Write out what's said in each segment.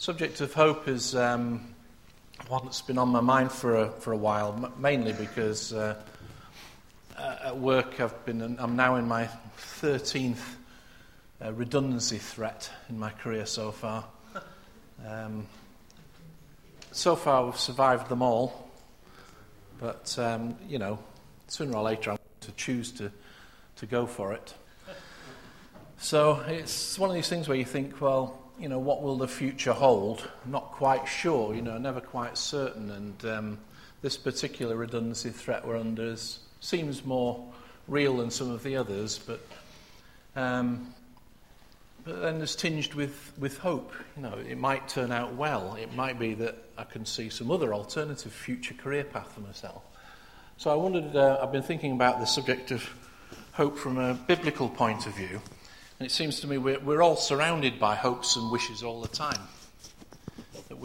Subject of hope is one that's been on my mind for a while, mainly because at work I'm now in my 13th redundancy threat in my career so far. So far we've survived them all, but sooner or later I'm going to choose to go for it. So it's one of these things where you think, well, what will the future hold? I'm not quite sure, never quite certain. And this particular redundancy threat we're under seems more real than some of the others, but then it's tinged with hope. It might turn out well. It might be that I can see some other alternative future career path for myself. So I wondered, I've been thinking about the subject of hope from a biblical point of view. And it seems to me we're all surrounded by hopes and wishes all the time. That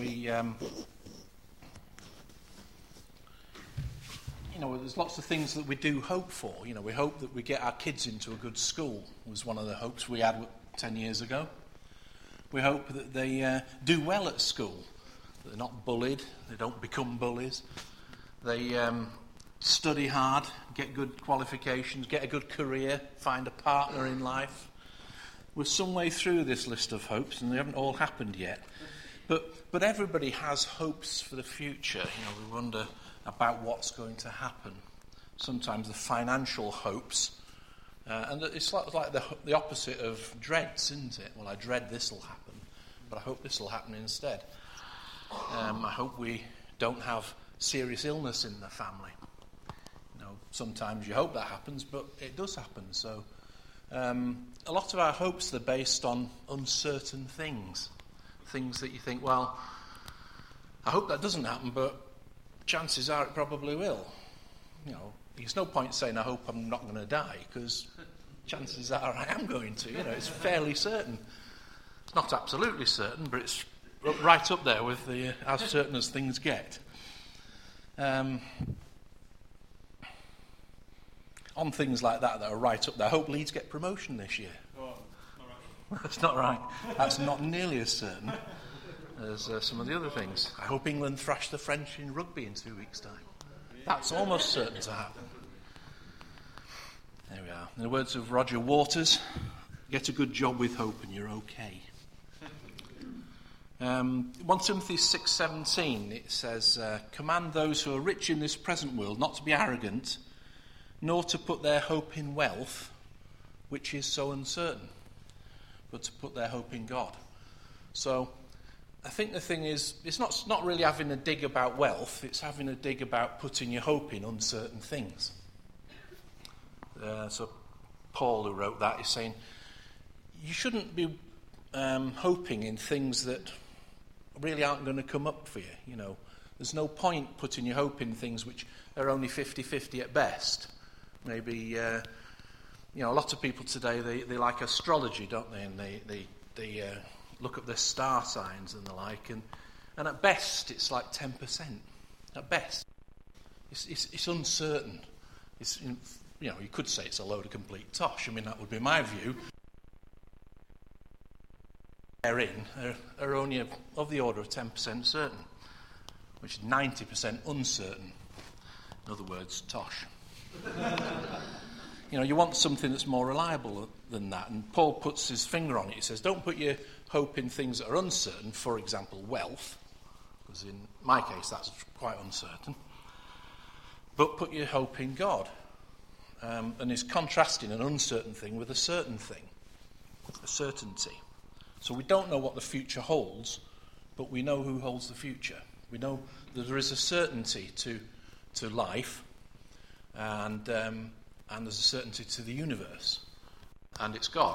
there's lots of things that we do hope for. We hope that we get our kids into a good school, was one of the hopes we had 10 years ago. We hope that they do well at school, that they're not bullied, they don't become bullies. They study hard, get good qualifications, get a good career, find a partner in life. We're some way through this list of hopes, and they haven't all happened yet. But everybody has hopes for the future. We wonder about what's going to happen. Sometimes the financial hopes, and it's like the opposite of dreads, isn't it? Well, I dread this will happen, but I hope this will happen instead. I hope we don't have serious illness in the family. Sometimes you hope that happens, but it does happen. So a lot of our hopes are based on uncertain things that you think, well, I hope that doesn't happen, but chances are it probably will. There's no point saying I hope I'm not going to die, because chances are I am going to. It's fairly certain. It's not absolutely certain, but it's right up there with the as certain as things get. On things like that are right up there. I hope Leeds get promotion this year. Oh, not right. That's not right. That's not nearly as certain as some of the other things. I hope England thrash the French in rugby in 2 weeks' time. That's almost certain to happen. There we are. In the words of Roger Waters, get a good job with hope and you're okay. 1 Timothy 6:17, it says, command those who are rich in this present world not to be arrogant, nor to put their hope in wealth, which is so uncertain, but to put their hope in God. So I think the thing is, it's not really having a dig about wealth, it's having a dig about putting your hope in uncertain things. So Paul, who wrote that, is saying, you shouldn't be hoping in things that really aren't going to come up for you. There's no point putting your hope in things which are only 50-50 at best. Maybe, a lot of people today, they like astrology, don't they? And they look at their star signs and the like, and at best it's like 10%. At best, it's uncertain. You could say it's a load of complete tosh. I mean, that would be my view. Therein are only of the order of 10% certain, which is 90% uncertain. In other words, tosh. You want something that's more reliable than that. And Paul puts his finger on it. He says, don't put your hope in things that are uncertain, for example, wealth, because in my case that's quite uncertain. But put your hope in God. And he's contrasting an uncertain thing with a certain thing, a certainty. So we don't know what the future holds, but we know who holds the future. We know that there is a certainty to life, and there's a certainty to the universe, and it's God.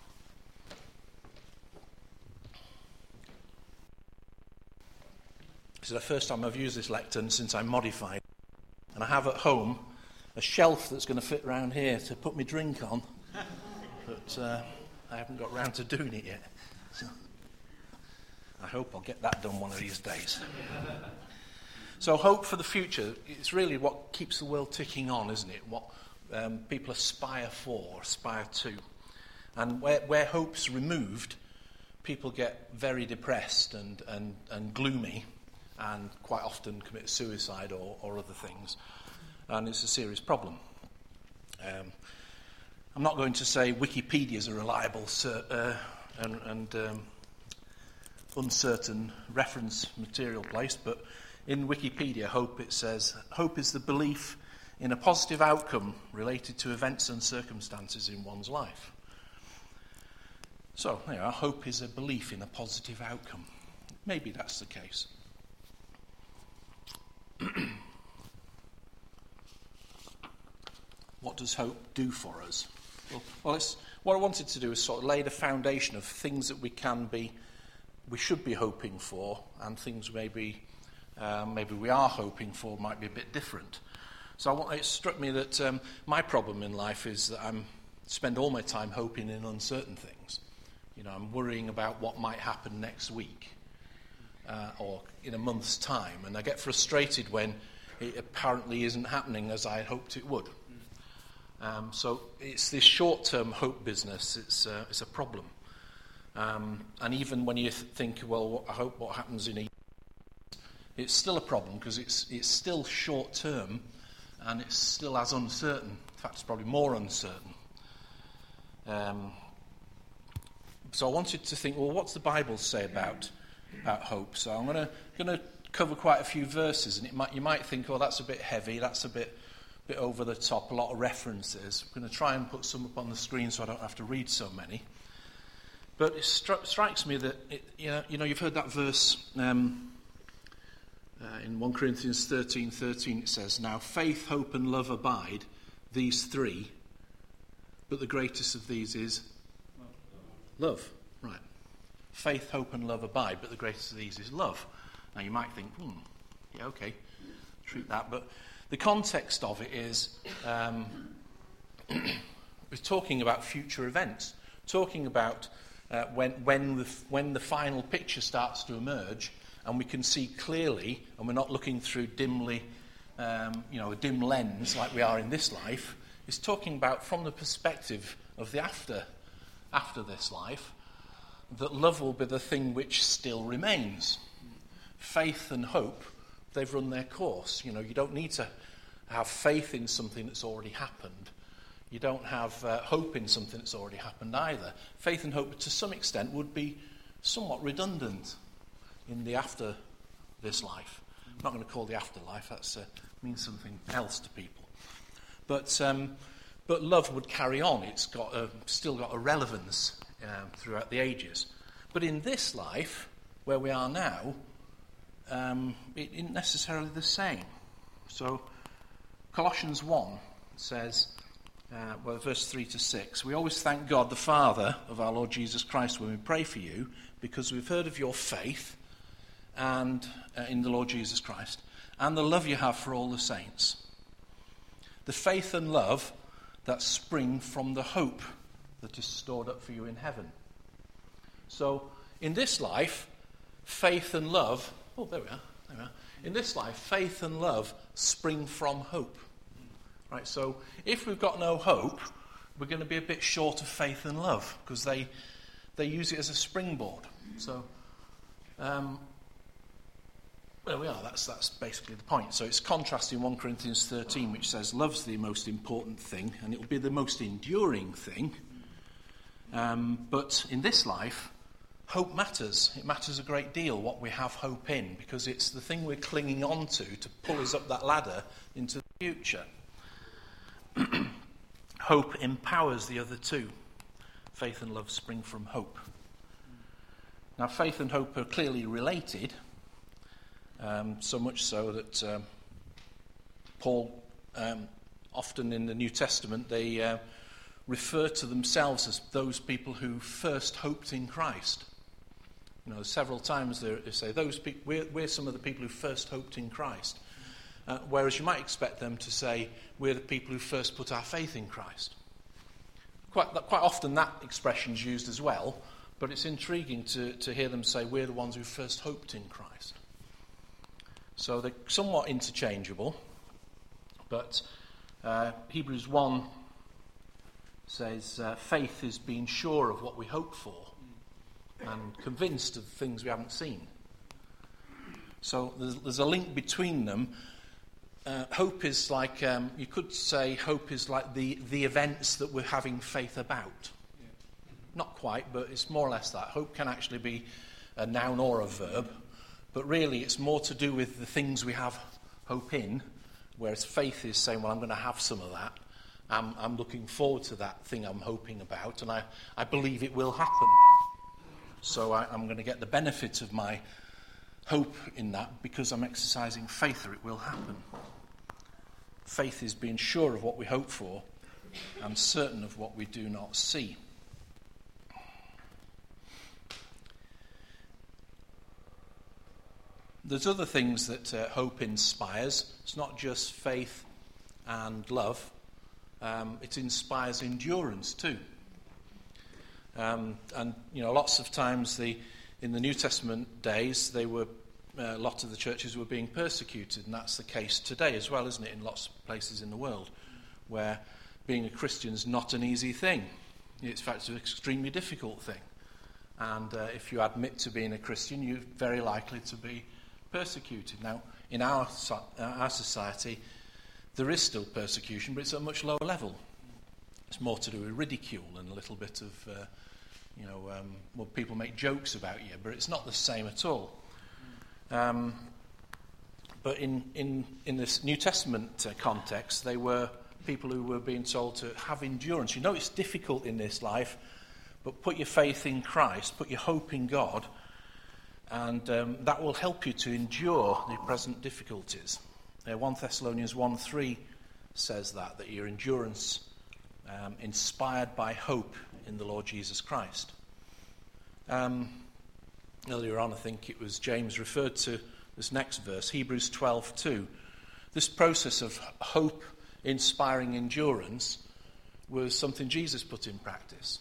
This is the first time I've used this lectern since I modified it, and I have at home a shelf that's going to fit around here to put my drink on, but I haven't got round to doing it yet. So I hope I'll get that done one of these days. So hope for the future, it's really what keeps the world ticking on, isn't it? What people aspire for, aspire to. And where hope's removed, people get very depressed and gloomy, and quite often commit suicide or other things, and it's a serious problem. I'm not going to say Wikipedia is a reliable and uncertain reference material place, but in Wikipedia, hope, it says, hope is the belief in a positive outcome related to events and circumstances in one's life. So, hope is a belief in a positive outcome. Maybe that's the case. What does hope do for us? Well, what I wanted to do is sort of lay the foundation of things that we should be hoping for, and things maybe we are hoping for might be a bit different. So it struck me that my problem in life is that I spend all my time hoping in uncertain things. I'm worrying about what might happen next week or in a month's time, and I get frustrated when it apparently isn't happening as I had hoped it would. So it's this short-term hope business. It's a problem, and even when you think, well, I hope what happens in a year, it's still a problem because it's still short-term, and it's still as uncertain. In fact, it's probably more uncertain. So I wanted to think, well, what's the Bible say about hope? So I'm going to cover quite a few verses, and you might think, oh, that's a bit heavy, that's a bit over the top, a lot of references. I'm going to try and put some up on the screen so I don't have to read so many. But it strikes me that you've heard that verse in 1 Corinthians 13:13. It says, "Now faith, hope, and love abide, these three, but the greatest of these is love." Right. Faith, hope, and love abide, but the greatest of these is love. Now you might think, yeah, okay, treat that. But the context of it is we're talking about future events, talking about when the final picture starts to emerge, and we can see clearly, and we're not looking through dimly, a dim lens like we are in this life. It's talking about from the perspective of the after this life, that love will be the thing which still remains. Faith and hope, they've run their course. You don't need to have faith in something that's already happened. You don't have hope in something that's already happened either. Faith and hope, to some extent, would be somewhat redundant in the after this life. I'm not going to call the afterlife, that means something else to people. But love would carry on. It's still got a relevance throughout the ages. But in this life, where we are now, it isn't necessarily the same. So Colossians 1 says, verse 3-6, "We always thank God, the Father of our Lord Jesus Christ, when we pray for you, because we've heard of your faith and in the Lord Jesus Christ, and the love you have for all the saints. The faith and love that spring from the hope that is stored up for you in heaven." So, in this life, faith and love, there we are. In this life, faith and love spring from hope. Right, so if we've got no hope, we're going to be a bit short of faith and love, because they use it as a springboard. So, there we are, that's basically the point. So it's contrasting 1 Corinthians 13, which says love's the most important thing, and it will be the most enduring thing. But in this life, hope matters. It matters a great deal what we have hope in, because it's the thing we're clinging on to pull us up that ladder into the future. Hope empowers the other two. Faith and love spring from hope. Now, faith and hope are clearly related, so much so that Paul, often in the New Testament, they refer to themselves as those people who first hoped in Christ. Several times they say, we're some of the people who first hoped in Christ. Whereas you might expect them to say, we're the people who first put our faith in Christ. Quite often that expression's used as well, but it's intriguing to hear them say, we're the ones who first hoped in Christ. So they're somewhat interchangeable, but Hebrews 1 says, faith is being sure of what we hope for. and convinced of things we haven't seen. So there's a link between them. Hope is like, you could say hope is like the events that we're having faith about. Not quite, but it's more or less that. Hope can actually be a noun or a verb, but really it's more to do with the things we have hope in, whereas faith is saying, well, I'm going to have some of that. I'm looking forward to that thing I'm hoping about, and I believe it will happen. So I'm going to get the benefit of my hope in that because I'm exercising faith that it will happen. Faith is being sure of what we hope for and certain of what we do not see. There's other things that hope inspires. It's not just faith and love. It inspires endurance too. And lots of times in the New Testament days, a lot of the churches were being persecuted, and that's the case today as well, isn't it? In lots of places in the world, where being a Christian is not an easy thing. It's, in fact, an extremely difficult thing. And if you admit to being a Christian, you're very likely to be persecuted. Now, in our society, there is still persecution, but it's at a much lower level. It's more to do with ridicule and a little bit of, people make jokes about you, but it's not the same at all. But in this New Testament context, they were people who were being told to have endurance. You know it's difficult in this life, but put your faith in Christ, put your hope in God, and that will help you to endure the present difficulties. 1 Thessalonians 1:3 says that your endurance inspired by hope in the Lord Jesus Christ. Earlier on, I think it was James referred to this next verse, Hebrews 12:2. This process of hope inspiring endurance was something Jesus put in practice.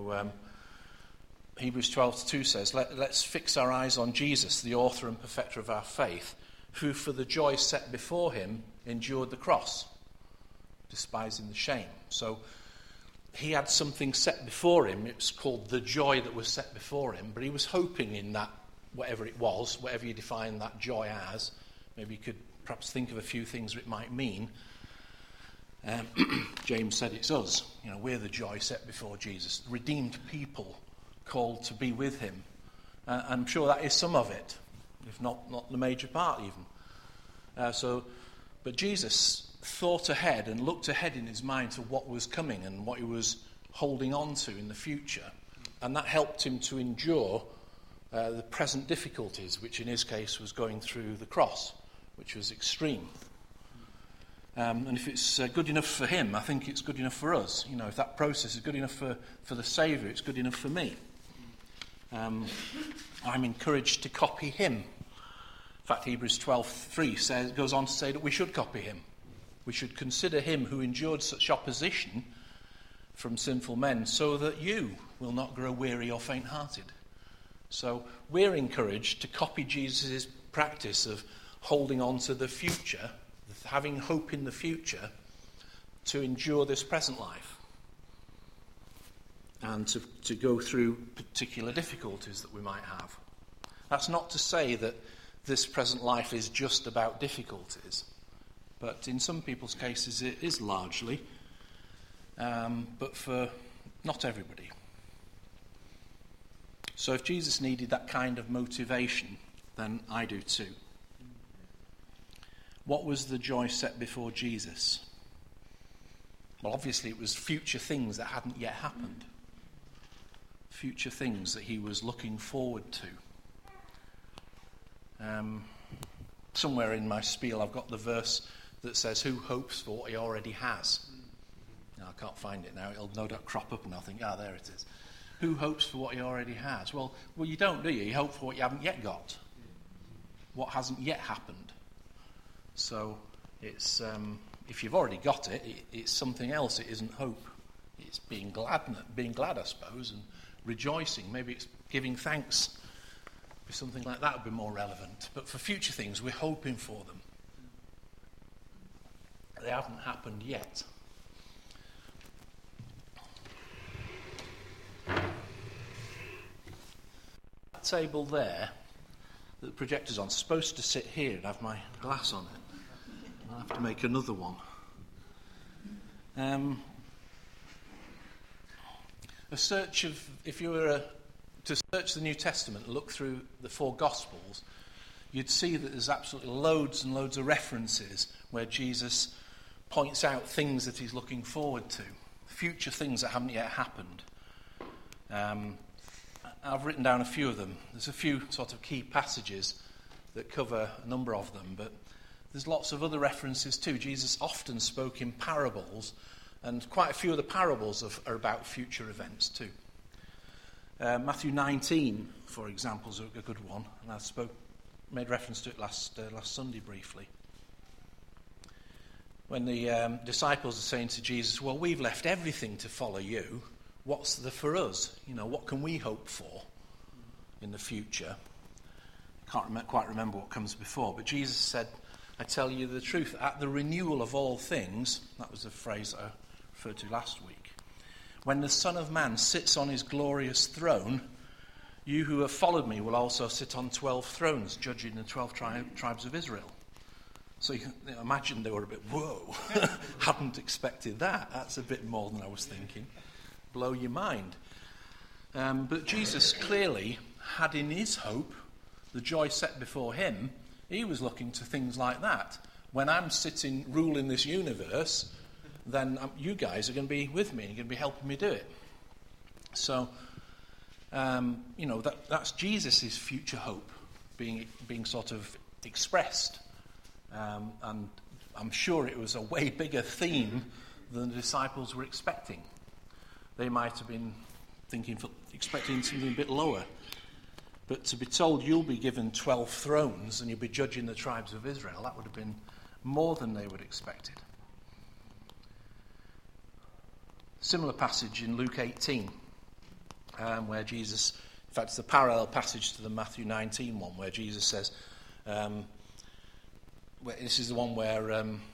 Hebrews 12:2 says, let's fix our eyes on Jesus, the author and perfecter of our faith, who for the joy set before him endured the cross, despising the shame. So he had something set before him. It was called the joy that was set before him, but he was hoping in that, whatever it was, whatever you define that joy as, maybe you could perhaps think of a few things it might mean. James said it's us. We're the joy set before Jesus, redeemed people called to be with him. I'm sure that is some of it, if not the major part even. But Jesus thought ahead and looked ahead in his mind to what was coming and what he was holding on to in the future. And that helped him to endure the present difficulties, which in his case was going through the cross, which was extreme. And if it's good enough for him, I think it's good enough for us. If that process is good enough for the Saviour, it's good enough for me. I'm encouraged to copy him. In fact, Hebrews 12:3 goes on to say that we should copy him. We should consider him who endured such opposition from sinful men so that you will not grow weary or faint-hearted. So we're encouraged to copy Jesus' practice of holding on to the future, having hope in the future, to endure this present life and to go through particular difficulties that we might have. That's not to say that this present life is just about difficulties, but in some people's cases it is largely, but for not everybody. So if Jesus needed that kind of motivation, then I do too. What was the joy set before Jesus? Well, obviously it was future things that hadn't yet happened. Future things that he was looking forward to. Somewhere in my spiel I've got the verse that says, who hopes for what he already has? Now, I can't find it now. It'll no doubt crop up and I'll think, there it is. Who hopes for what he already has? Well, you don't, do you? You hope for what you haven't yet got. What hasn't yet happened. So it's if you've already got it, it's something else. It isn't hope. It's being glad, I suppose, and rejoicing. Maybe it's giving thanks. Something like that would be more relevant. But for future things, we're hoping for them. They haven't happened yet. table there that the projector's on is supposed to sit here and have my glass on it. I'll have to make another one. If you were to search the New Testament and look through the 4 Gospels, you'd see that there's absolutely loads and loads of references where Jesus points out things that he's looking forward to, future things that haven't yet happened. I've written down a few of them. There's a few sort of key passages that cover a number of them, but there's lots of other references too. Jesus often spoke in parables, and quite a few of the parables are about future events too. Matthew 19, for example, is a good one, and I made reference to it last Sunday briefly. When the disciples are saying to Jesus, well, we've left everything to follow you, what's there for us? What can we hope for in the future? I can't quite remember what comes before, but Jesus said, I tell you the truth, at the renewal of all things, that was the phrase I referred to last week, when the Son of Man sits on his glorious throne, you who have followed me will also sit on 12 thrones, judging the 12 tribes of Israel. So you can imagine they were a bit, whoa, hadn't expected that. That's a bit more than I was thinking. Blow your mind. But Jesus clearly had in his hope the joy set before him. He was looking to things like that. When I'm sitting ruling this universe, then you guys are going to be with me and you're going to be helping me do it. So, that's Jesus' future hope being sort of expressed. And I'm sure it was a way bigger theme than the disciples were expecting. They might have been expecting something a bit lower. But to be told you'll be given 12 thrones and you'll be judging the tribes of Israel, that would have been more than they would have expected. Similar passage in Luke 18, where Jesus, in fact, it's a parallel passage to the Matthew 19 one, where Jesus says, this is the one where,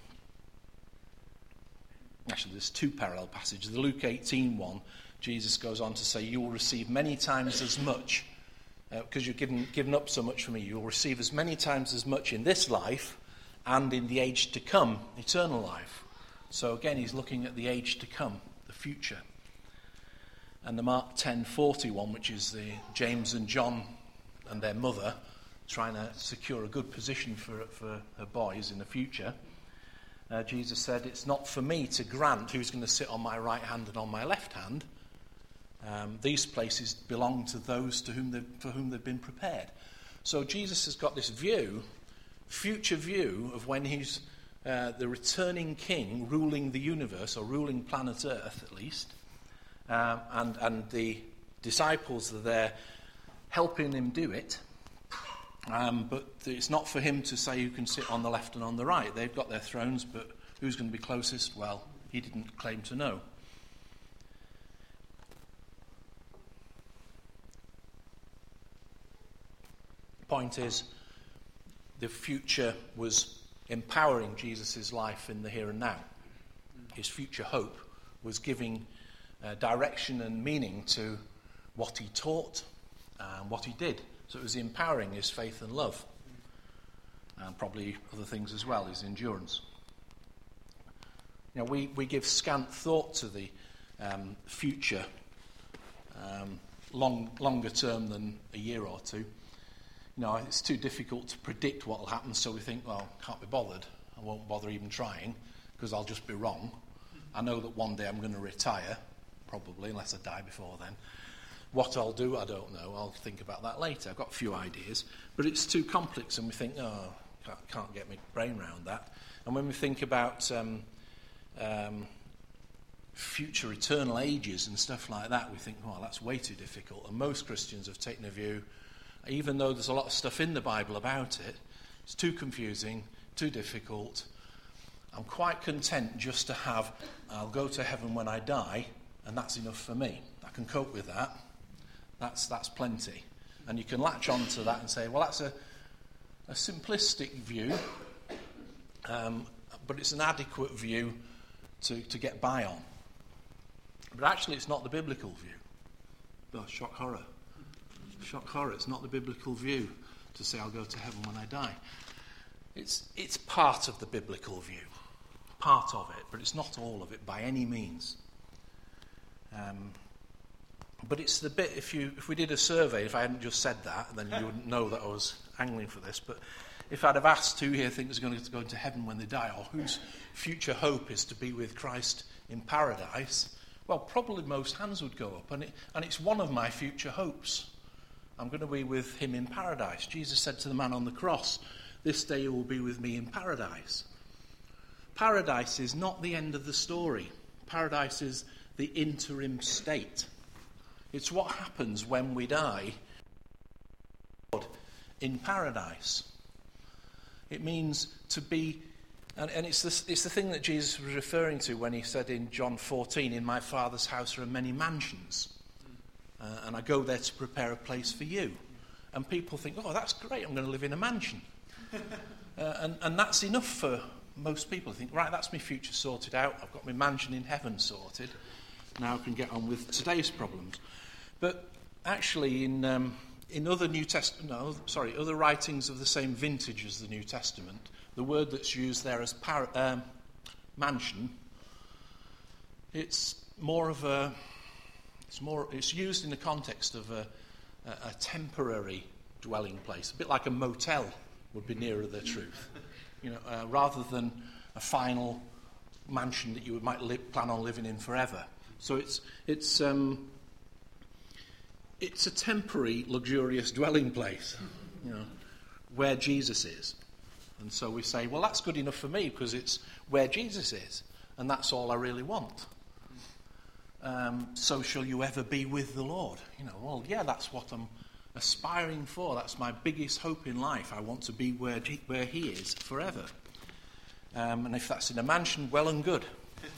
actually there's 2 parallel passages. The Luke 18 one, Jesus goes on to say, you will receive many times as much, because you've given up so much for me, you will receive as many times as much in this life and in the age to come, eternal life. So again, he's looking at the age to come, the future. And the Mark 10:41, which is the James and John and their mother trying to secure a good position for her boys in the future, Jesus said, it's not for me to grant who's going to sit on my right hand and on my left hand. These places belong to those for whom they've been prepared. So Jesus has got this future view of when he's the returning king ruling the universe, or ruling planet Earth at least, and the disciples are there helping him do it. But it's not for him to say who can sit on the left and on the right. They've got their thrones, but who's going to be closest? Well, he didn't claim to know. The point is, the future was empowering Jesus' life in the here and now. His future hope was giving direction and meaning to what he taught and what he did. So it was empowering his faith and love, and probably other things as well, his endurance. We give scant thought to the future, longer term than a year or two. It's too difficult to predict what will happen, so we think, well, can't be bothered. I won't bother even trying, because I'll just be wrong. I know that one day I'm going to retire, probably, unless I die before then. What I'll do, I don't know. I'll think about that later. I've got a few ideas. But it's too complex, and we think, can't get my brain around that. And when we think about future eternal ages and stuff like that, we think, that's way too difficult. And most Christians have taken a view, even though there's a lot of stuff in the Bible about it, it's too confusing, too difficult. I'm quite content just to have, I'll go to heaven when I die, and that's enough for me. I can cope with that. That's plenty. And you can latch on to that and say, well, that's a simplistic view, but it's an adequate view to get by on. But actually, it's not the biblical view. Oh, shock horror. Shock horror. It's not the biblical view to say I'll go to heaven when I die. It's part of the biblical view. Part of it, but it's not all of it by any means. But it's the bit, if we did a survey, if I hadn't just said that, then you wouldn't know that I was angling for this, but if I'd have asked who here thinks they're going to go into heaven when they die, or whose future hope is to be with Christ in paradise, well, probably most hands would go up, and it's one of my future hopes. I'm going to be with him in paradise. Jesus said to the man on the cross, "This day you will be with me in paradise." Paradise is not the end of the story. Paradise is the interim state. It's what happens when we die in paradise. It means to be, and it's the thing that Jesus was referring to when he said in John 14, "In my Father's house are many mansions, and I go there to prepare a place for you." And people think, "Oh, that's great, I'm going to live in a mansion." And that's enough for most people. They think, right, that's my future sorted out. I've got my mansion in heaven sorted. Now I can get on with today's problems. But actually, in other other writings of the same vintage as the New Testament, the word that's used there as mansion, it's used in the context of a temporary dwelling place, a bit like a motel would be nearer the truth, rather than a final mansion that you might plan on living in forever. So it's a temporary, luxurious dwelling place, where Jesus is. And so we say, well, that's good enough for me because it's where Jesus is, and that's all I really want. So shall you ever be with the Lord? Well, yeah, that's what I'm aspiring for. That's my biggest hope in life. I want to be where he is forever. And if that's in a mansion, well and good.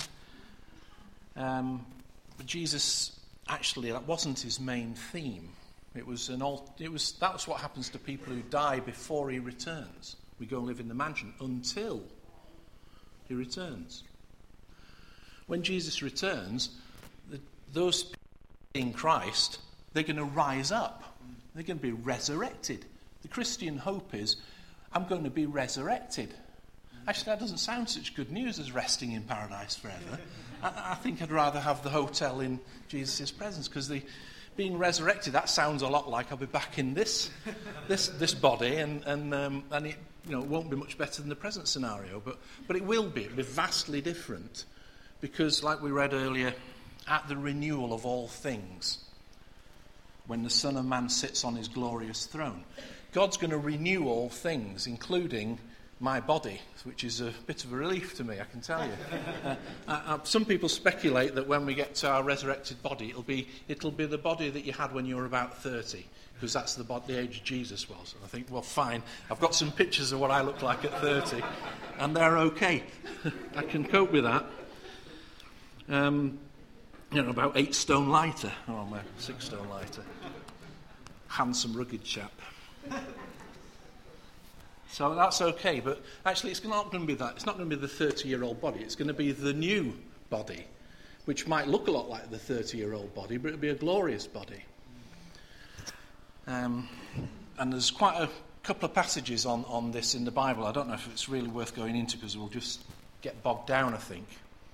But Jesus, actually, that wasn't his main theme. That was what happens to people who die before he returns. We go and live in the mansion until he returns. When Jesus returns, those people in Christ, they're going to rise up. They're going to be resurrected. The Christian hope is, I'm going to be resurrected. Actually, that doesn't sound such good news as resting in paradise forever. I think I'd rather have the hotel in Jesus' presence, because being resurrected, that sounds a lot like I'll be back in this body, and it won't be much better than the present scenario, but it will be. It'll be vastly different, because like we read earlier, at the renewal of all things, when the Son of Man sits on his glorious throne, God's going to renew all things, including my body, which is a bit of a relief to me, I can tell you. Some people speculate that when we get to our resurrected body, it'll be the body that you had when you were about 30, because that's the age Jesus was. And I think, well, fine, I've got some pictures of what I look like at 30, and they're okay. I can cope with that. About 8 stone lighter. Oh, I'm a 6 stone lighter. Handsome, rugged chap. So that's okay, but actually it's not going to be that. It's not going to be the 30-year-old body. It's going to be the new body, which might look a lot like the 30-year-old body, but it'll be a glorious body. And there's quite a couple of passages on this in the Bible. I don't know if it's really worth going into because we'll just get bogged down, I think.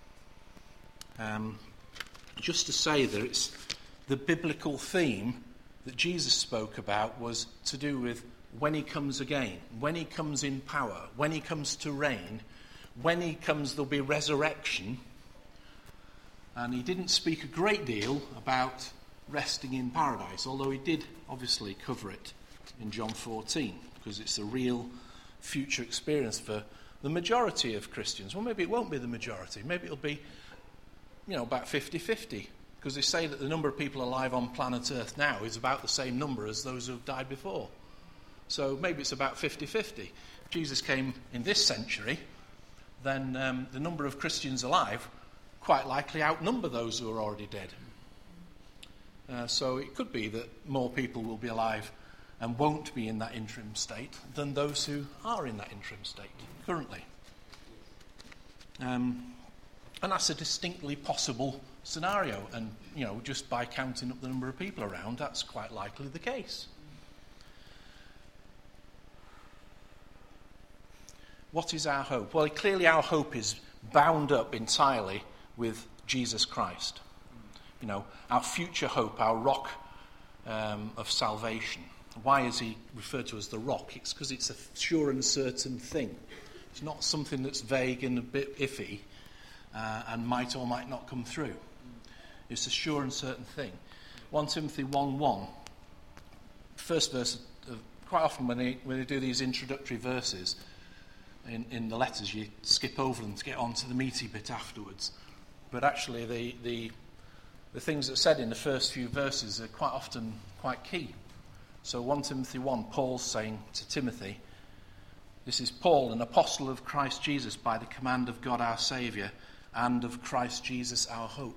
Just to say that it's the biblical theme that Jesus spoke about was to do with when he comes again, when he comes in power, when he comes to reign, when he comes there'll be resurrection. And he didn't speak a great deal about resting in paradise, although he did obviously cover it in John 14, because it's a real future experience for the majority of Christians. Well, maybe it won't be the majority. Maybe it'll be, about 50-50, because they say that the number of people alive on planet Earth now is about the same number as those who have died before. So maybe it's about 50-50. If Jesus came in this century, then the number of Christians alive quite likely outnumber those who are already dead. So it could be that more people will be alive and won't be in that interim state than those who are in that interim state currently. And that's a distinctly possible scenario. And, just by counting up the number of people around, that's quite likely the case. What is our hope? Well, clearly our hope is bound up entirely with Jesus Christ. Our future hope, our rock of salvation. Why is he referred to as the rock? It's because it's a sure and certain thing. It's not something that's vague and a bit iffy and might or might not come through. It's a sure and certain thing. 1 Timothy 1:1, first verse, quite often when they do these introductory verses in the letters, you skip over them to get on to the meaty bit afterwards. But actually the things that are said in the first few verses are quite often quite key. So 1 Timothy 1, Paul's saying to Timothy, this is Paul, an apostle of Christ Jesus, by the command of God our Saviour, and of Christ Jesus our hope.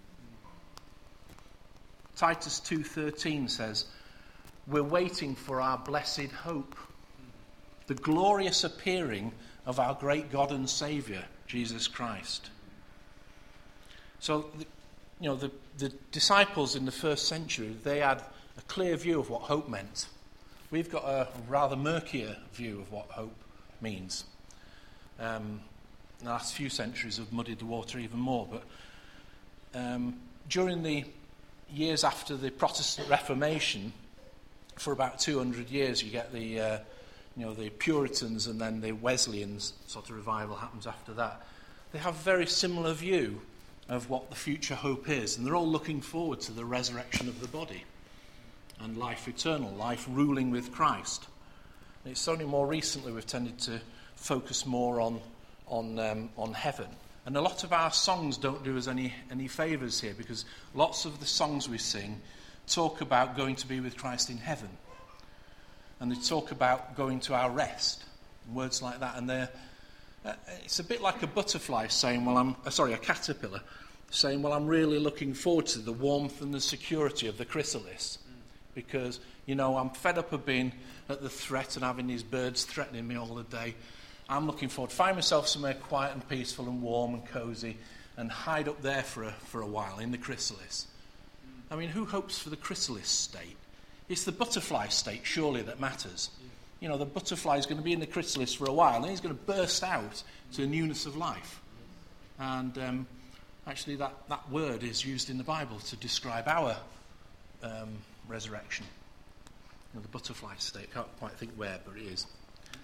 Titus 2:13 says, we're waiting for our blessed hope, the glorious appearing of our great God and Saviour, Jesus Christ. So, the disciples in the first century, they had a clear view of what hope meant. We've got a rather murkier view of what hope means. The last few centuries have muddied the water even more. But during the years after the Protestant Reformation, for about 200 years, you get the Puritans and then the Wesleyans sort of revival happens after that. They have a very similar view of what the future hope is, and they're all looking forward to the resurrection of the body and life eternal, life ruling with Christ. And it's only more recently we've tended to focus more on heaven. And a lot of our songs don't do us any favours here, because lots of the songs we sing talk about going to be with Christ in heaven. And they talk about going to our rest, words like that. And it's a bit like a butterfly saying, a caterpillar saying, well, I'm really looking forward to the warmth and the security of the chrysalis. Because, I'm fed up of being at the threat and having these birds threatening me all the day. I'm looking forward to find myself somewhere quiet and peaceful and warm and cosy and hide up there for a while in the chrysalis. I mean, who hopes for the chrysalis state? It's the butterfly state, surely, that matters. The butterfly is going to be in the chrysalis for a while, and he's going to burst out to a newness of life. And actually, that word is used in the Bible to describe our resurrection. The butterfly state. Can't quite think where, but it is.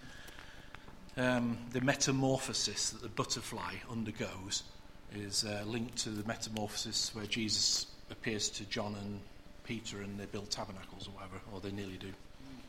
The metamorphosis that the butterfly undergoes is linked to the metamorphosis where Jesus appears to John and Peter and they build tabernacles or whatever, or they nearly do.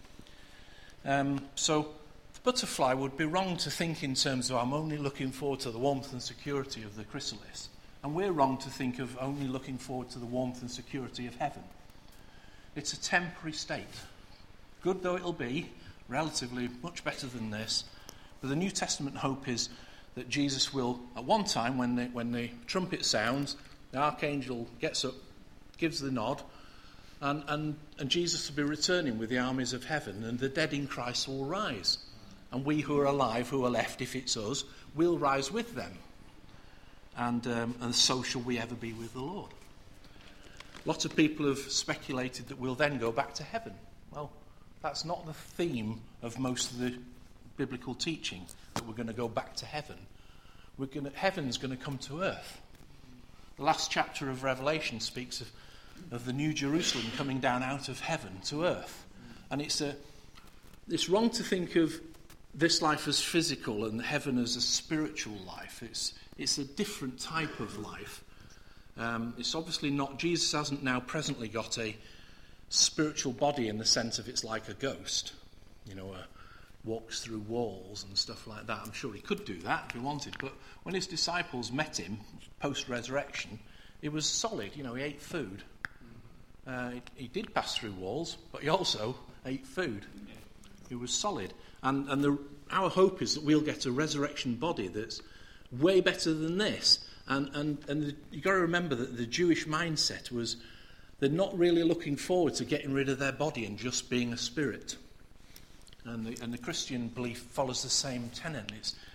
So the butterfly would be wrong to think in terms of I'm only looking forward to the warmth and security of the chrysalis. And we're wrong to think of only looking forward to the warmth and security of heaven. It's a temporary state. Good though it'll be, relatively much better than this. But the New Testament hope is that Jesus will, at one time, when the trumpet sounds, the archangel gets up, gives the nod, and Jesus will be returning with the armies of heaven, and the dead in Christ will rise. And we who are alive, who are left, if it's us, will rise with them. And so shall we ever be with the Lord. Lots of people have speculated that we'll then go back to heaven. Well, that's not the theme of most of the biblical teaching, that we're going to go back to heaven. Heaven's going to come to earth. The last chapter of Revelation speaks of the New Jerusalem coming down out of heaven to earth. And it's wrong to think of this life as physical and heaven as a spiritual life. It's a different type of life. It's obviously not, Jesus hasn't now presently got a spiritual body in the sense of it's like a ghost, walks through walls and stuff like that. I'm sure he could do that if he wanted, but when his disciples met him post-resurrection, it was solid. He ate food. He did pass through walls, but he also ate food. It was solid. And our hope is that we'll get a resurrection body that's way better than this. And you've got to remember that the Jewish mindset was they're not really looking forward to getting rid of their body and just being a spirit. And the Christian belief follows the same tenet. It's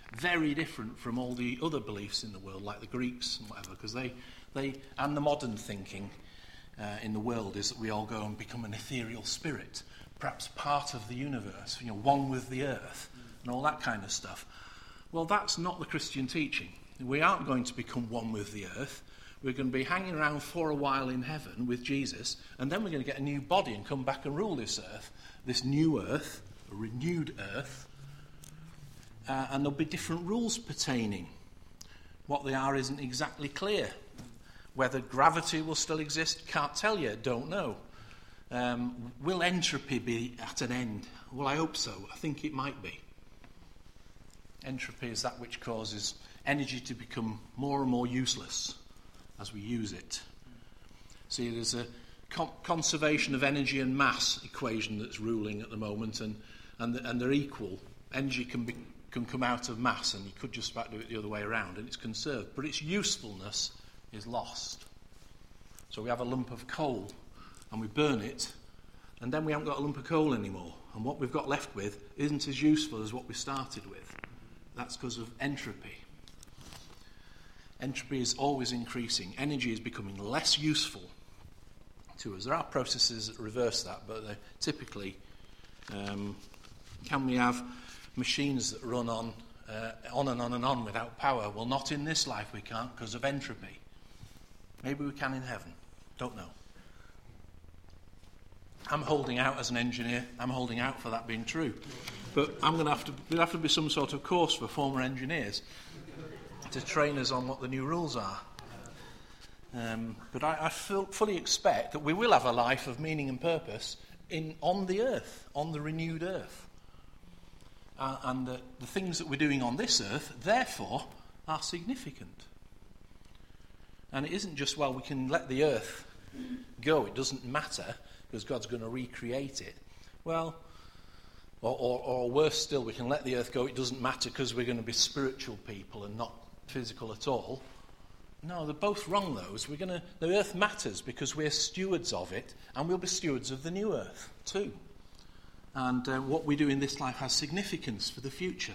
very different from all the other beliefs in the world, like the Greeks and whatever, because they and the modern thinking in the world is that we all go and become an ethereal spirit, perhaps part of the universe, one with the earth, and all that kind of stuff. Well, that's not the Christian teaching. We aren't going to become one with the earth. We're going to be hanging around for a while in heaven with Jesus, and then we're going to get a new body and come back and rule this earth, this new earth, a renewed earth, and there'll be different rules pertaining. What they are isn't exactly clear. Whether gravity will still exist, can't tell you, don't know. Will entropy be at an end? Well, I hope so. I think it might be. Entropy is that which causes energy to become more and more useless as we use it. See, there's a conservation of energy and mass equation that's ruling at the moment, and they're equal. Energy can come out of mass, and you could just about do it the other way around, and it's conserved, but its usefulness is lost. So we have a lump of coal, and we burn it, and then we haven't got a lump of coal anymore, and what we've got left with isn't as useful as what we started with. That's because of entropy. Entropy is always increasing. Energy is becoming less useful to us. There are processes that reverse that, but they typically, can we have machines that run on and on without power? Well, not in this life we can't because of entropy. Maybe we can in heaven. Don't know. I'm holding out as an engineer. I'm holding out for that being true. But there'll have to be some sort of course for former engineers to train us on what the new rules are. But I fully expect that we will have a life of meaning and purpose on the earth, on the renewed earth. And the things that we're doing on this earth, therefore, are significant. And it isn't just, well, we can let the earth go, it doesn't matter, because God's going to recreate it. Well, or worse still, we can let the earth go, it doesn't matter, because we're going to be spiritual people and not physical at all. No, they're both wrong, those. The earth matters because we're stewards of it, and we'll be stewards of the new earth too. And what we do in this life has significance for the future.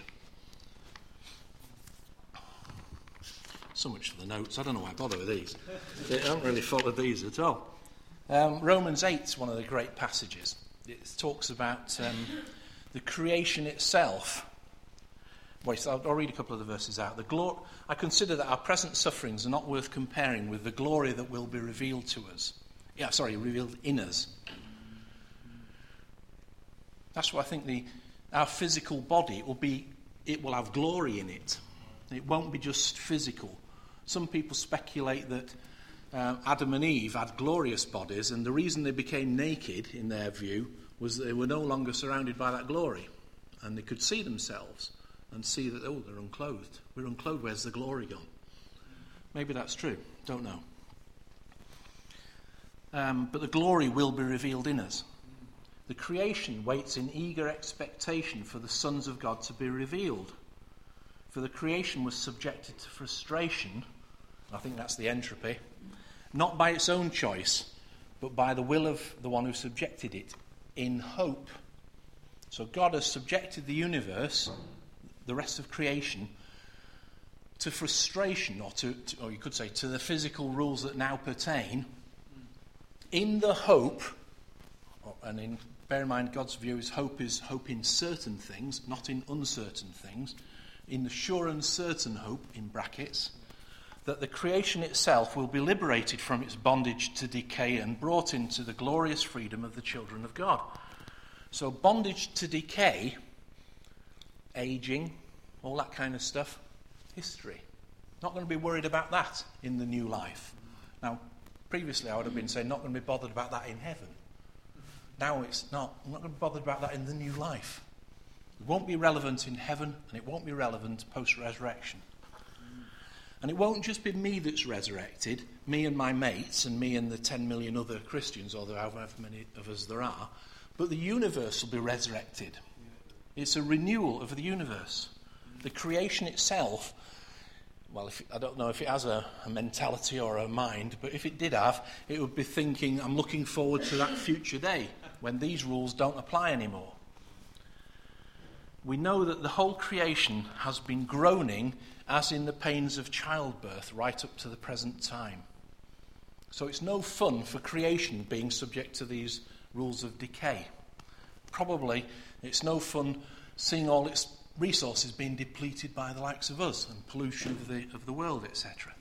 So much for the notes. I don't know why I bother with these. They don't really follow these at all. Romans 8 is one of the great passages. It talks about the creation itself. Wait, I'll read a couple of the verses out. I consider that our present sufferings are not worth comparing with the glory that will be revealed to us. Revealed in us. That's why I think our physical body will have glory in it. It won't be just physical. Some people speculate that Adam and Eve had glorious bodies, and the reason they became naked, in their view, was that they were no longer surrounded by that glory, and they could see themselves and see that, they're unclothed. We're unclothed. Where's the glory gone? Maybe that's true. Don't know. But the glory will be revealed in us. The creation waits in eager expectation for the sons of God to be revealed. For the creation was subjected to frustration, I think that's the entropy, not by its own choice, but by the will of the one who subjected it, in hope. So God has subjected the universe, the rest of creation, to frustration, or you could say to the physical rules that now pertain, in the hope, and bear in mind God's view is hope in certain things, not in uncertain things, in the sure and certain hope, in brackets, that the creation itself will be liberated from its bondage to decay and brought into the glorious freedom of the children of God. So bondage to decay, aging, all that kind of stuff, history. Not going to be worried about that in the new life. Now, previously I would have been saying not going to be bothered about that in heaven. Now it's not. I'm not going to be bothered about that in the new life. It won't be relevant in heaven, and it won't be relevant post-resurrection. And it won't just be me that's resurrected, me and my mates, and me and the 10 million other Christians, or however many of us there are, but the universe will be resurrected. It's a renewal of the universe. The creation itself, well, I don't know if it has a mentality or a mind, but if it did have, it would be thinking, I'm looking forward to that future day when these rules don't apply anymore. we know that the whole creation has been groaning as in the pains of childbirth right up to the present time. So it's no fun for creation being subject to these rules of decay. Probably it's no fun seeing all its resources being depleted by the likes of us and pollution of the world, etc.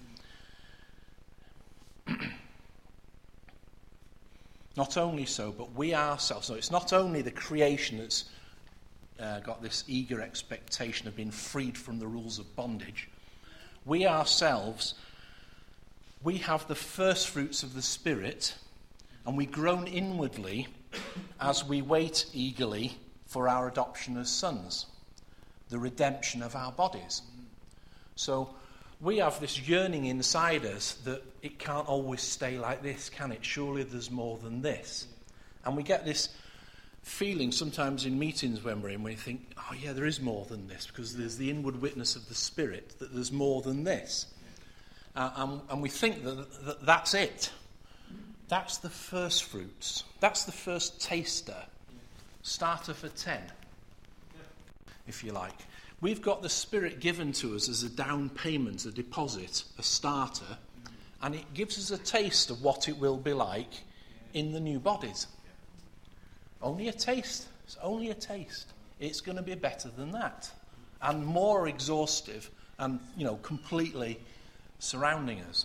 Not only so, but we ourselves, so it's not only the creation that's got this eager expectation of being freed from the rules of bondage. We ourselves, we have the first fruits of the Spirit, and we groan inwardly as we wait eagerly for our adoption as sons, the redemption of our bodies. So we have this yearning inside us that it can't always stay like this, can it? Surely there's more than this. And we get this feeling sometimes in meetings when we're in, where you think, oh yeah, there is more than this, because there's the inward witness of the Spirit that there's more than this. And we think that that's it. That's the first fruits. That's the first taster. Starter for 10, if you like. We've got the Spirit given to us as a down payment, a deposit, a starter, and it gives us a taste of what it will be like in the new bodies. Only a taste. It's only a taste. It's going to be better than that, and more exhaustive, and completely surrounding us.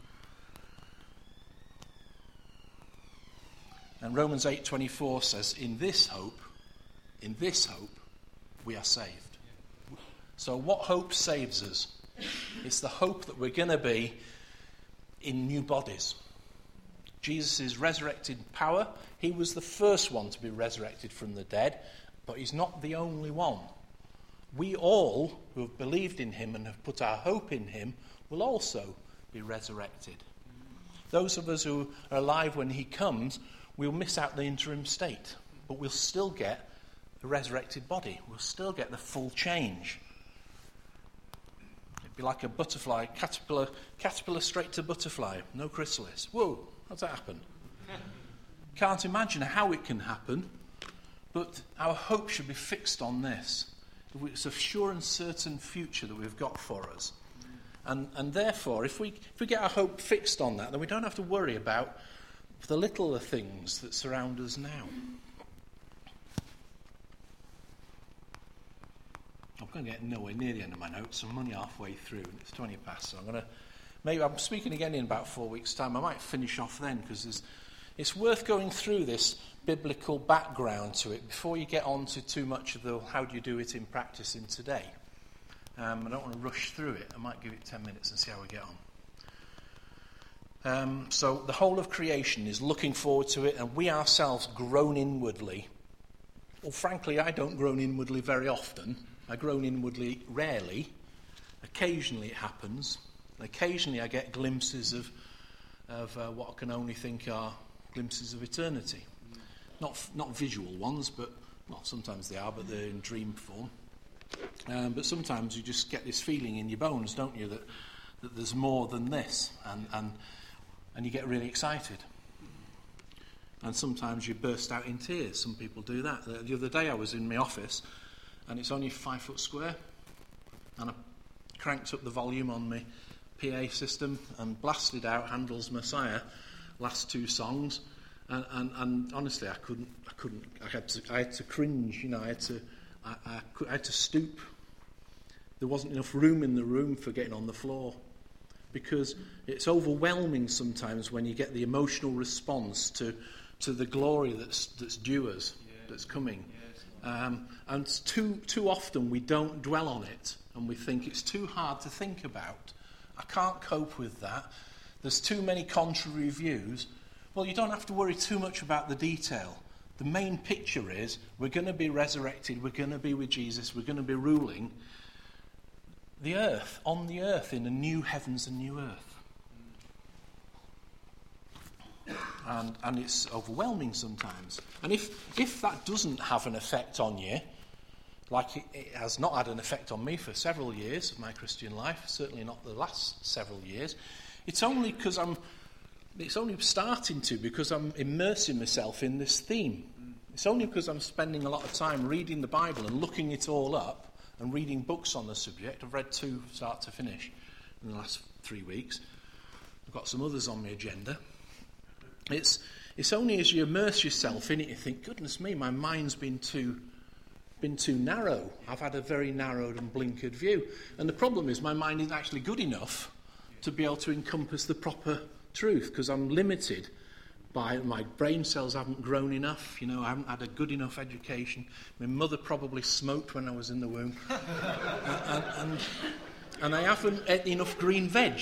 And Romans 8:24 says, in this hope, we are saved. So what hope saves us? It's the hope that we're going to be in new bodies. Jesus' resurrected power, he was the first one to be resurrected from the dead, but he's not the only one. We all who have believed in him and have put our hope in him will also be resurrected. Those of us who are alive when he comes, we'll miss out the interim state, but we'll still get the resurrected body. We'll still get the full change. It'd be like a butterfly, caterpillar straight to butterfly, no chrysalis. Whoa, how's that happen? Can't imagine how it can happen, but our hope should be fixed on this. It's a sure and certain future that we've got for us. And therefore, if we get our hope fixed on that, then we don't have to worry about the littler things that surround us now. I'm going to get nowhere near the end of my notes. I'm only halfway through, and it's 20 past. So I'm speaking again in about 4 weeks' time. I might finish off then, because it's worth going through this biblical background to it before you get on to too much of the how do you do it in practice in today. I don't want to rush through it. I might give it 10 minutes and see how we get on. So the whole of creation is looking forward to it, and we ourselves groan inwardly. Well, frankly, I don't groan inwardly very often. I groan inwardly rarely. Occasionally it happens. And occasionally I get glimpses of what I can only think are glimpses of eternity. Not visual ones, but sometimes they are, but they're in dream form. But sometimes you just get this feeling in your bones, don't you, that there's more than this, and you get really excited. And sometimes you burst out in tears. Some people do that. The other day I was in my office, and it's only 5 foot square, and I cranked up the volume on my PA system and blasted out Handel's Messiah, last 2 songs, and honestly I couldn't. I had to cringe. I had to stoop. There wasn't enough room in the room for getting on the floor, because it's overwhelming sometimes when you get the emotional response to the glory that's due us, that's coming. And too often we don't dwell on it, and we think it's too hard to think about. I can't cope with that. There's too many contrary views. Well, you don't have to worry too much about the detail. The main picture is we're going to be resurrected, we're going to be with Jesus, we're going to be ruling the earth, on the earth, in a new heavens and new earth. And it's overwhelming sometimes. And if that doesn't have an effect on you, like it has not had an effect on me for several years of my Christian life, certainly not the last several years, it's only starting to because I'm immersing myself in this theme. It's only because I'm spending a lot of time reading the Bible and looking it all up and reading books on the subject. I've read 2 start to finish in the last 3 weeks. I've got some others on my agenda. It's only as you immerse yourself in it you think, goodness me, my mind's been too narrow. I've had a very narrowed and blinkered view. And the problem is my mind isn't actually good enough to be able to encompass the proper truth, because I'm limited by my brain cells haven't grown enough. I haven't had a good enough education. My mother probably smoked when I was in the womb. and I haven't ate enough green veg,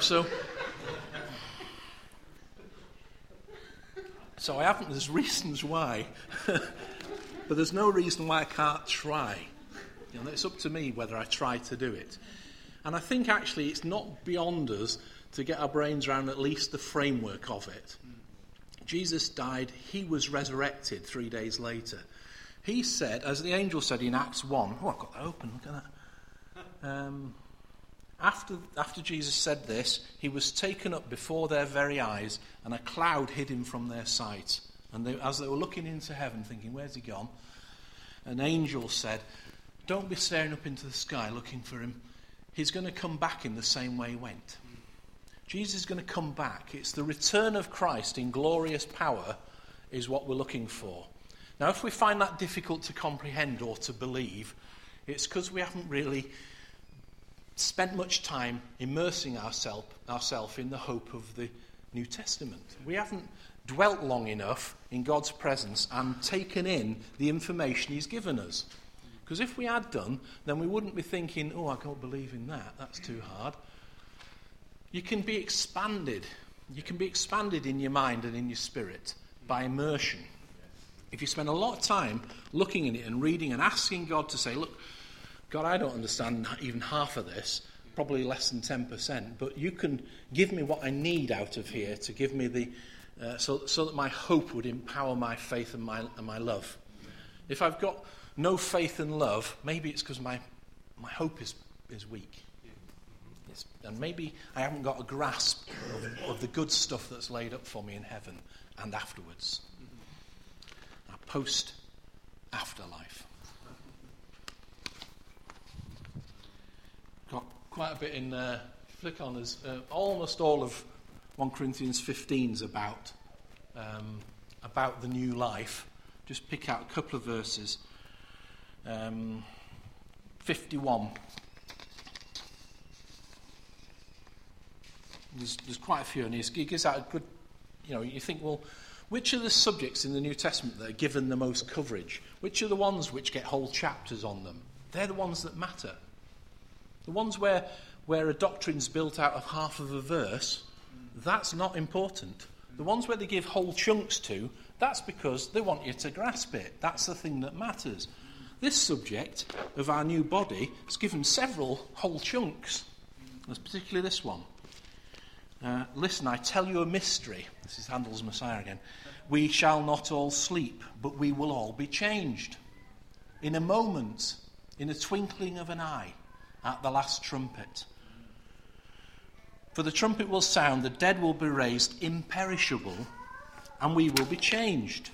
so I haven't. There's reasons why. But there's no reason why I can't try. It's up to me whether I try to do it. And I think actually it's not beyond us to get our brains around at least the framework of it. Jesus died, he was resurrected 3 days later. He said, as the angel said in Acts 1, I've got that open, look at that. After Jesus said this, he was taken up before their very eyes, and a cloud hid him from their sight. And as they were looking into heaven, thinking, where's he gone? An angel said, don't be staring up into the sky looking for him. He's going to come back in the same way he went. Jesus is going to come back. It's the return of Christ in glorious power is what we're looking for. Now, if we find that difficult to comprehend or to believe, it's because we haven't really spent much time immersing ourselves in the hope of the New Testament. We haven't dwelt long enough in God's presence and taken in the information he's given us. Because if we had done, then we wouldn't be thinking, I can't believe in that. That's too hard. You can be expanded. You can be expanded in your mind and in your spirit by immersion. If you spend a lot of time looking in it and reading and asking God to say, look, God, I don't understand even half of this, probably less than 10%, but you can give me what I need out of here to give me the so that my hope would empower my faith and my love. If I've got no faith and love, maybe it's because my hope is weak. And maybe I haven't got a grasp of the good stuff that's laid up for me in heaven and afterwards. Our post-afterlife. Got quite a bit in flick on us. Almost all of 1 Corinthians 15 is about the new life. Just pick out a couple of verses. 51. There's quite a few, and he gives out a good, you think, well, which are the subjects in the New Testament that are given the most coverage? Which are the ones which get whole chapters on them? They're the ones that matter. The ones where a doctrine's built out of half of a verse, that's not important. The ones where they give whole chunks to, that's because they want you to grasp it. That's the thing that matters. This subject of our new body is given several whole chunks. There's particularly this one. Listen, I tell you a mystery. This is Handel's Messiah again. We shall not all sleep, but we will all be changed. In a moment, in a twinkling of an eye, at the last trumpet. For the trumpet will sound, the dead will be raised imperishable, and we will be changed.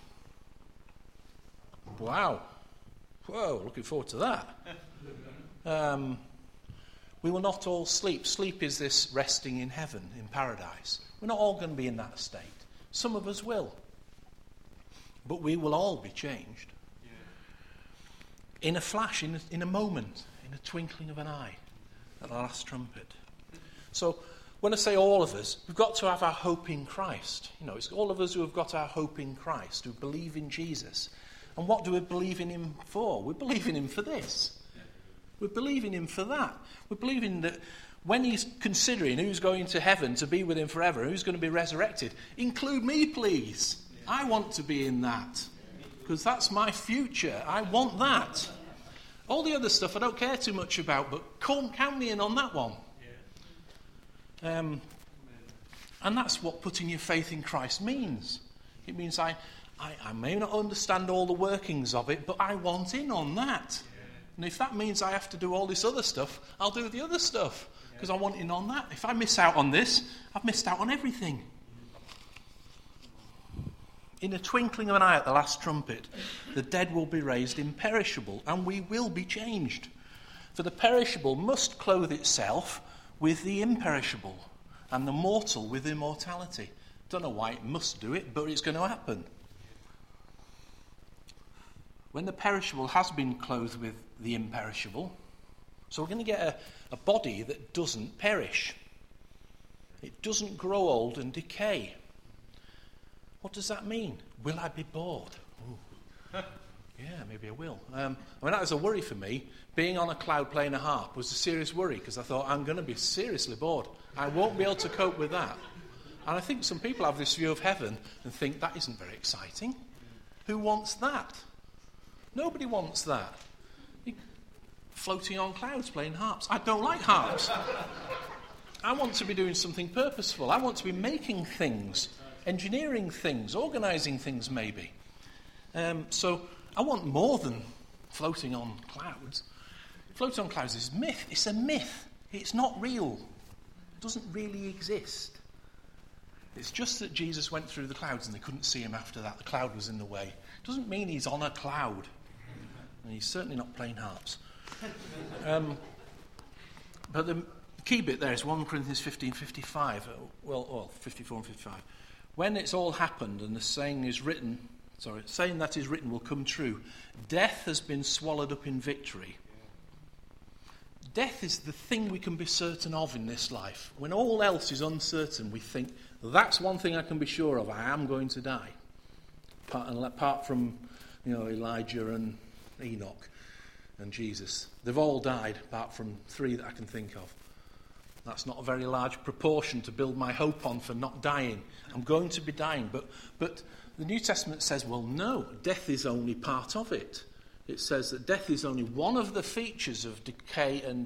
Wow. Whoa, looking forward to that. We will not all sleep. Sleep is this resting in heaven, in paradise. We're not all going to be in that state. Some of us will. But we will all be changed. Yeah. In a flash, in a moment, in a twinkling of an eye, at the last trumpet. So, when I say all of us, we've got to have our hope in Christ. It's all of us who have got our hope in Christ, who believe in Jesus. And what do we believe in him for? We believe in him for this. We're believing him for that. We're believing that when he's considering who's going to heaven to be with him forever, who's going to be resurrected, include me, please. I want to be in that. Because that's my future. I want that. All the other stuff I don't care too much about, but count me in on that one. And that's what putting your faith in Christ means. It means I may not understand all the workings of it, but I want in on that. And if that means I have to do all this other stuff, I'll do the other stuff. Because I want in on that. If I miss out on this, I've missed out on everything. In a twinkling of an eye at the last trumpet, the dead will be raised imperishable, and we will be changed. For the perishable must clothe itself with the imperishable, and the mortal with immortality. Don't know why it must do it, but it's going to happen. When the perishable has been clothed with the imperishable, so we're going to get a body that doesn't perish. It doesn't grow old and decay. What does that mean? Will I be bored? Yeah, maybe I will. That was a worry for me. Being on a cloud playing a harp was a serious worry, because I thought, I'm going to be seriously bored. I won't be able to cope with that. And I think some people have this view of heaven and think that isn't very exciting. Who wants that? Nobody wants that. Floating on clouds playing harps. I don't like harps. I want to be doing something purposeful. I want to be making things, engineering things, organising things maybe. So I want more than floating on clouds. Floating on clouds is myth. It's a myth. It's not real. It doesn't really exist. It's just that Jesus went through the clouds and they couldn't see him after that. The cloud was in the way. It doesn't mean he's on a cloud. And he's certainly not playing harps. But the key bit there is 1 Corinthians 15:55. 54 and 55. When it's all happened and the saying that is written will come true, death has been swallowed up in victory. Death is the thing we can be certain of in this life. When all else is uncertain, we think, that's one thing I can be sure of, I am going to die. Apart from Elijah and Enoch and Jesus. They've all died, apart from 3 that I can think of. That's not a very large proportion to build my hope on for not dying. I'm going to be dying. But the New Testament says, well, no, death is only part of it. It says that death is only one of the features of decay and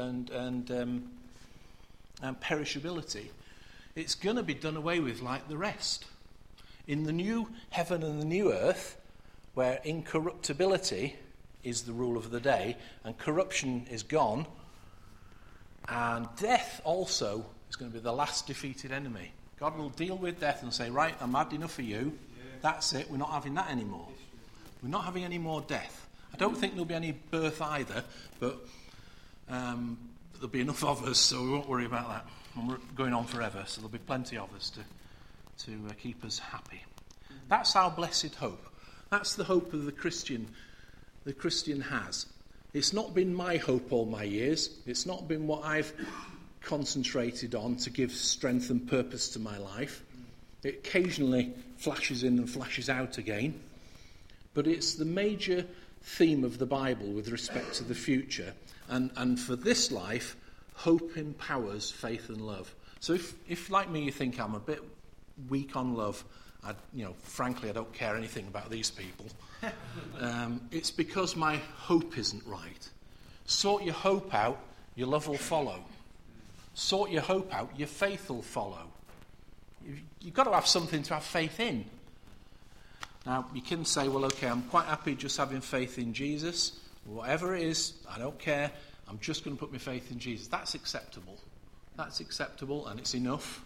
perishability. It's going to be done away with like the rest. In the new heaven and the new earth, where incorruptibility is the rule of the day, and corruption is gone, and death also is going to be the last defeated enemy. God will deal with death and say, right, I'm had enough of you. That's it, we're not having that anymore. We're not having any more death. I don't think there'll be any birth either, but there'll be enough of us, so we won't worry about that. And we're going on forever, so there'll be plenty of us to keep us happy. That's our blessed hope. That's the hope of the Christian has. It's not been my hope all my years. It's not been what I've concentrated on to give strength and purpose to my life. It occasionally flashes in and flashes out again. But it's the major theme of the Bible with respect to the future. And for this life, hope empowers faith and love. So if like me, you think I'm a bit weak on love, frankly, I don't care anything about these people. It's because my hope isn't right. Sort your hope out, your love will follow. Sort your hope out, your faith will follow. You've got to have something to have faith in. Now, you can say, well, okay, I'm quite happy just having faith in Jesus. Whatever it is, I don't care. I'm just going to put my faith in Jesus. That's acceptable. That's acceptable, and it's enough.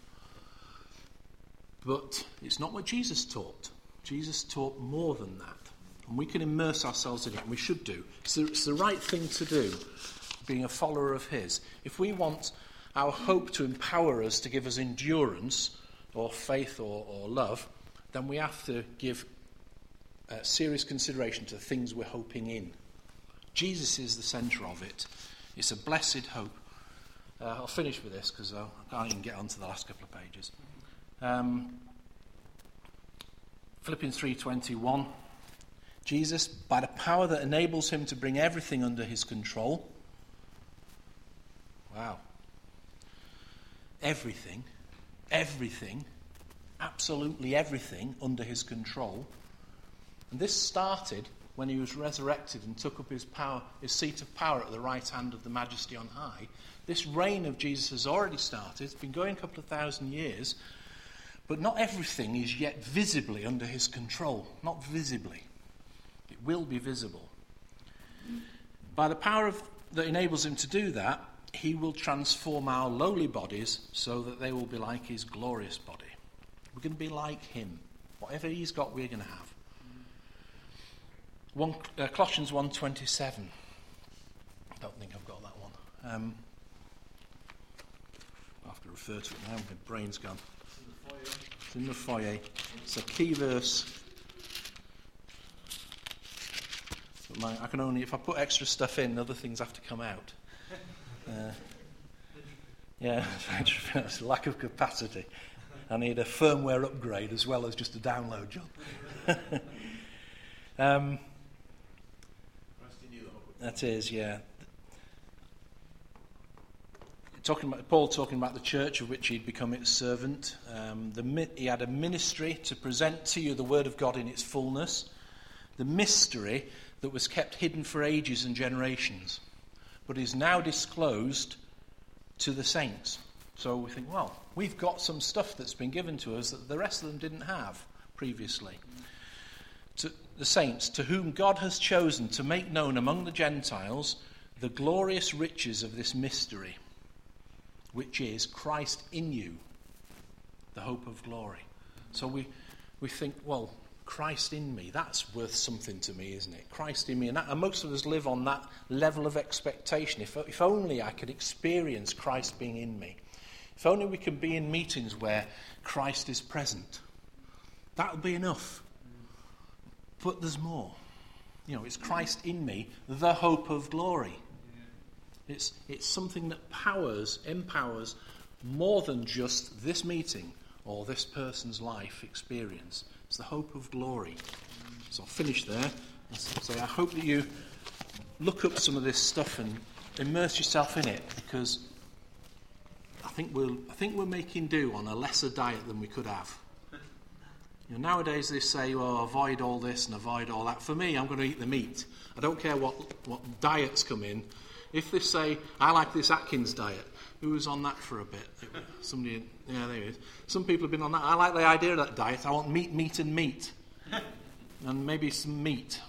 But it's not what Jesus taught. Jesus taught more than that. And we can immerse ourselves in it, and we should do. It's the right thing to do, being a follower of his. If we want our hope to empower us, to give us endurance, or faith, or love, then we have to give serious consideration to the things we're hoping in. Jesus is the centre of it. It's a blessed hope. I'll finish with this, because I can't even get on to the last couple of pages. Philippians 3:21. Jesus, by the power that enables him to bring everything under his control. Wow. Everything, absolutely everything under his control. And this started when he was resurrected and took up his seat of power at the right hand of the Majesty on high. This reign of Jesus has already started. It's been going a couple of thousand years. But not everything is yet visibly under his control. Not visibly. It will be visible. By the power that enables him to do that, he will transform our lowly bodies so that they will be like his glorious body. We're going to be like him. Whatever he's got, we're going to have. Colossians 1:27. I don't think I've got that one. I have to refer to it now. My brain's gone. It's in the foyer. It's a key verse. But I can only, if I put extra stuff in, other things have to come out. It's lack of capacity. I need a firmware upgrade as well as just a download job. That is, yeah. Paul talking about the church of which he'd become its servant. He had a ministry to present to you the word of God in its fullness. The mystery that was kept hidden for ages and generations, but is now disclosed to the saints. So we think, well, we've got some stuff that's been given to us that the rest of them didn't have previously. To the saints, to whom God has chosen to make known among the Gentiles the glorious riches of this mystery, which is Christ in you, the hope of glory. So we think, well, Christ in me, that's worth something to me, isn't it? Christ in me. And most of us live on that level of expectation. If only I could experience Christ being in me. If only we could be in meetings where Christ is present. That would be enough. But there's more. It's Christ in me, the hope of glory. It's something that empowers more than just this meeting or this person's life experience. It's the hope of glory. So I'll finish there. So I hope that you look up some of this stuff and immerse yourself in it, because I think we're making do on a lesser diet than we could have. Nowadays they say, well, avoid all this and avoid all that. For me, I'm going to eat the meat. I don't care what diets come in. If they say, I like this Atkins diet, who was on that for a bit? Somebody, yeah, there he is. Some people have been on that. I like the idea of that diet. I want meat, and meat. And maybe some meat.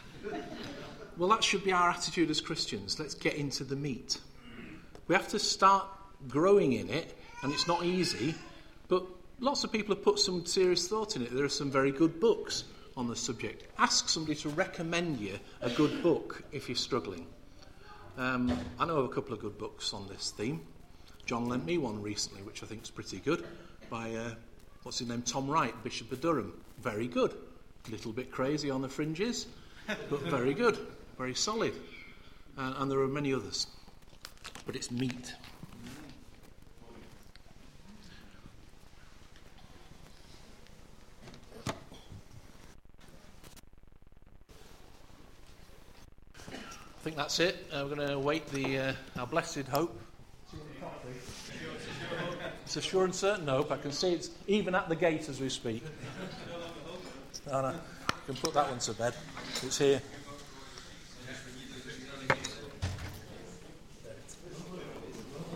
Well, that should be our attitude as Christians. Let's get into the meat. We have to start growing in it, and it's not easy, but lots of people have put some serious thought in it. There are some very good books on the subject. Ask somebody to recommend you a good book if you're struggling. I know of a couple of good books on this theme. John lent me one recently, which I think is pretty good, by, what's his name, Tom Wright, Bishop of Durham. Very good. A little bit crazy on the fringes, but very good. Very solid. And there are many others. But it's meat. I think that's it. We're going to await our blessed hope. It's a sure and certain hope. I can see it's even at the gate as we speak. Oh, no. You can put that one to bed. It's here.